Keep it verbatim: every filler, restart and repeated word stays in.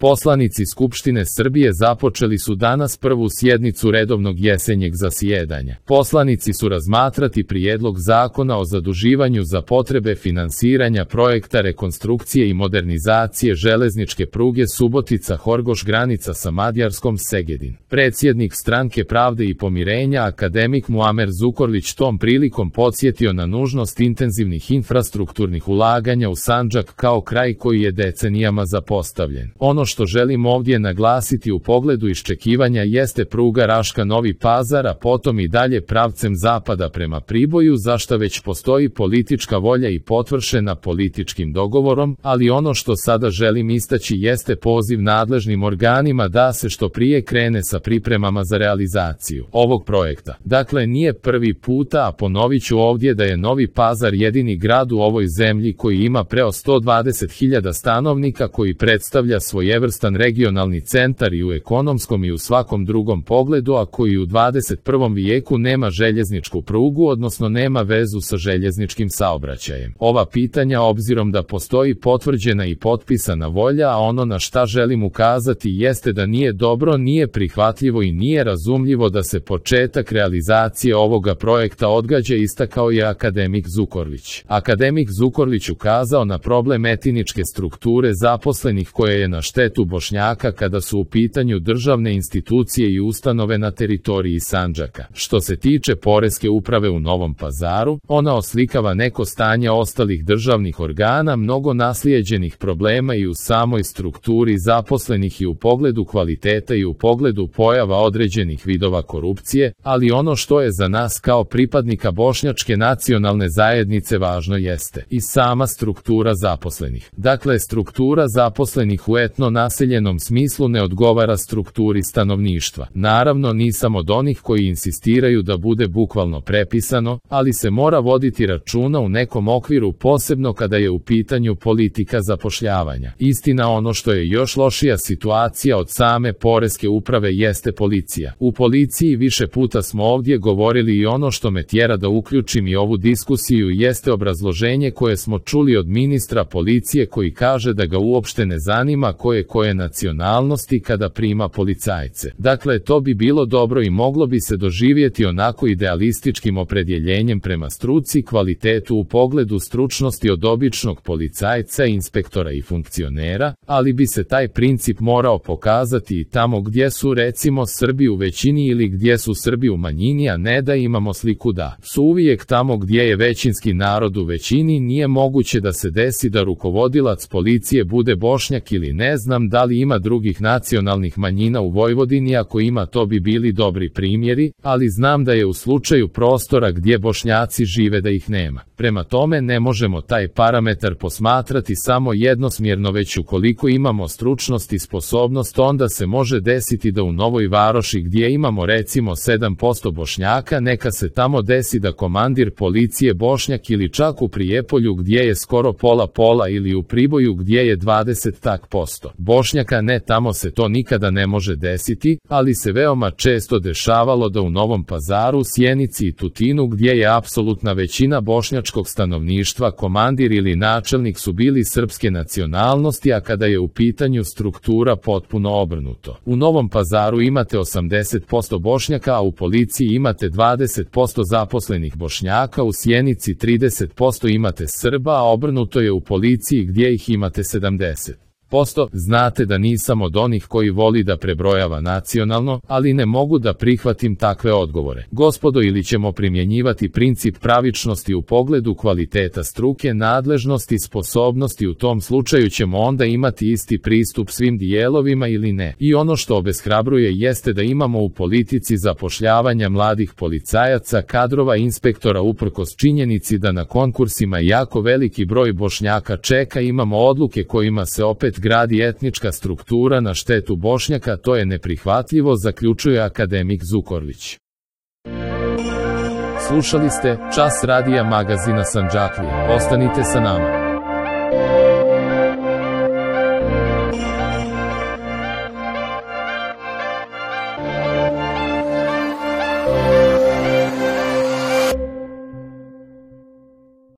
Poslanici Skupštine Srbije započeli su danas prvu sjednicu redovnog jesenjeg zasjedanja. Poslanici su razmatrati prijedlog zakona o zaduživanju za potrebe finansiranja projekta rekonstrukcije i modernizacije železničke pruge Subotica-Horgoš granica sa Mađarskom Segedin. Predsjednik Stranke pravde i pomirenja akademik Muamer Zukorlić tom prilikom podsjetio na nužnost intenzivnih infrastrukturnih ulaganja u Sandžak kao kraj koji je decenijama zapostavljen. Ono što želim ovdje naglasiti u pogledu iščekivanja jeste pruga Raška-Novi Pazar, a potom i dalje pravcem zapada prema Priboju, za šta već postoji politička volja i potvršena političkim dogovorom, ali ono što sada želim istaći jeste poziv nadležnim organima da se što prije krene sa pripremama za realizaciju ovog projekta. Dakle, nije prvi puta, a ponovit ću ovdje da je Novi Pazar jedini grad u ovoj zemlji koji ima preko sto dvadeset hiljada stanovnika, koji predstavlja svojevrstan regionalni centar i u ekonomskom i u svakom drugom pogledu, a koji u dvadeset prvom vijeku nema željezničku prugu, odnosno nema vezu sa željezničkim saobraćajem. Ova pitanja, obzirom da postoji potvrđena i potpisana volja, a ono na šta želim ukazati jeste da nije dobro, nije prihvatljivo i nije razumljivo da se početak realizacije ovoga projekta odgađa, istakao je akademik Zukorlić. Akademik Zukorlić ukazao na problem etničke strukture zaposlenih koje je na štetu Bošnjaka kada su u pitanju državne institucije i ustanove na teritoriji Sandžaka. Što se tiče Poreske uprave u Novom Pazaru, ona oslikava neko stanje ostalih državnih organa, mnogo naslijeđenih problema i u samoj strukturi zaposlenih i u pogledu kvaliteta i u pogledu pojava određenih vidova korupcije, ali ono što je za nas kao pripadnika bošnjačke nacionalne zajednice važno jeste i sama struktura zaposlenih. Dakle, struktura zaposlenih u etno naseljenom smislu ne odgovara strukturi stanovništva. Naravno, nisam od onih koji insistiraju da bude bukvalno prepisano, ali se mora voditi računa u nekom okviru, posebno kada je u pitanju politika zapošljavanja. Istina, ono što je još lošija situacija od same Poreske uprave jeste policija. U policiji više puta smo ovdje govorili i ono što me tjera da uključim i ovu diskusiju jeste obrazloženje koje smo čuli od ministra policije, koji kaže da ga uopšte ne zanima koje koje nacionalnosti kada prima policajce. Dakle, to bi bilo dobro i moglo bi se doživjeti onako idealističkim opredjeljenjem prema struci, kvalitetu u pogledu stručnosti od običnog policajca, inspektora i funkcionera, ali bi se taj princip morao pokazati i tamo gdje su recimo Srbi u većini ili gdje su Srbi u manjini, a ne da imamo sliku da su uvijek tamo gdje je većinski narod u većini. Nije moguće da se desi da rukovodilac policije bude Bošnjak ili ne znam da li ima drugih nacionalnih manjina u Vojvodini. Ako ima, to bi bili dobri primjeri, ali znam da je u slučaju prostora gdje Bošnjaci žive da ih nema. Prema tome, ne možemo taj parametar posmatrati samo jednosmjerno, već ukoliko imamo stručnost i sposobnost, onda se može desiti da u Novoj Varoši gdje imamo recimo sedam posto Bošnjaka, neka se tamo desi da komandir policije Bošnjak, ili čak u Prijepolju gdje je skoro pola pola, ili u Priboju gdje je dvadeset tak posto Bošnjaka. Ne, tamo se to nikada ne može desiti, ali se veoma često dešavalo da u Novom Pazaru, Sjenici i Tutinu gdje je apsolutna većina bošnjačkog stanovništva komandir ili načelnik su bili srpske nacionalnosti, a kada je u pitanju struktura potpuno obrnuto. U Novom Pazaru imate osamdeset posto Bošnjaka, a u policiji imate dvadeset posto zaposlenih Bošnjaka, u Sjenici trideset posto imate Srba, a obrnuto je u policiji gdje ih imate sedamdeset posto. Znate da nisam od onih koji voli da prebrojava nacionalno, ali ne mogu da prihvatim takve odgovore. Gospodo, ili ćemo primjenjivati princip pravičnosti u pogledu kvaliteta struke, nadležnosti, sposobnosti, u tom slučaju ćemo onda imati isti pristup svim dijelovima ili ne. I ono što obeshrabruje jeste da imamo u politici zapošljavanja mladih policajaca, kadrova, inspektora, uprkos činjenici da na konkursima jako veliki broj Bošnjaka čeka, imamo odluke kojima se opet gradi etnička struktura na štetu Bošnjaka. To je neprihvatljivo, zaključuje akademik Zukorlić. Slušali ste Čas radija magazina Sandžaklija. Ostanite sa nama.